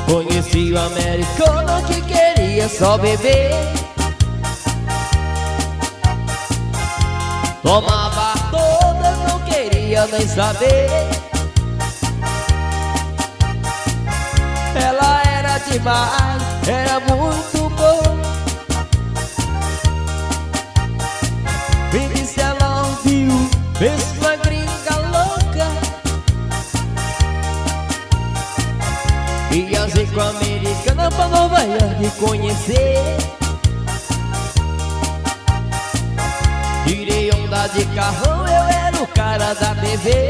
Conheci o americano que queria só beber. Tomava todas, não queria nem saber. Ela era demais, era muito boa. Me disse ela ouviu, fez uma gringa louca. Viajei com a americana pra Nova York conhecer. Tirei onda de carrão, eu era o cara da TV.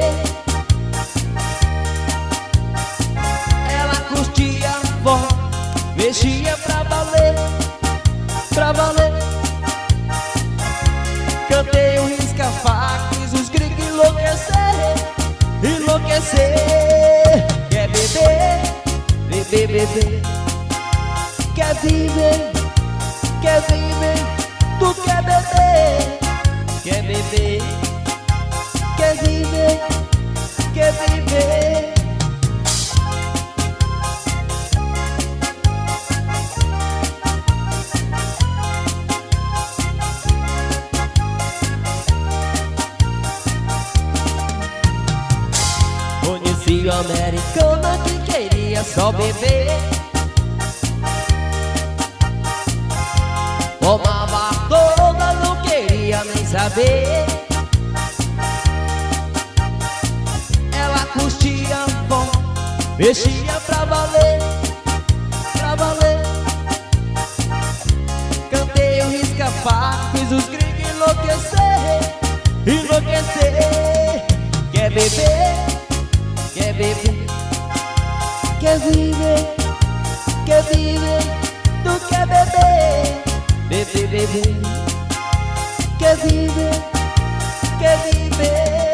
Ela curtia forró, mexia pra valer, pra valer. Cantei o risca-faca, fiz os gringos enlouquecer, enlouquecer. Quer beber, beber, beber. Quer viver, quer viver. Tu quer beber, quer beber, quer viver, quer viver. Conheci o americano que queria só beber. Tomava toda, não queria nem saber. Ela curtia bom, mexia pra valer, pra valer. Cantei o risca-faca, fiz os gringos enlouquecer, enlouquecer. Quer beber, quer beber, quer viver, quer viver. Tu quer beber, beber, beber. Quer viver, quer viver.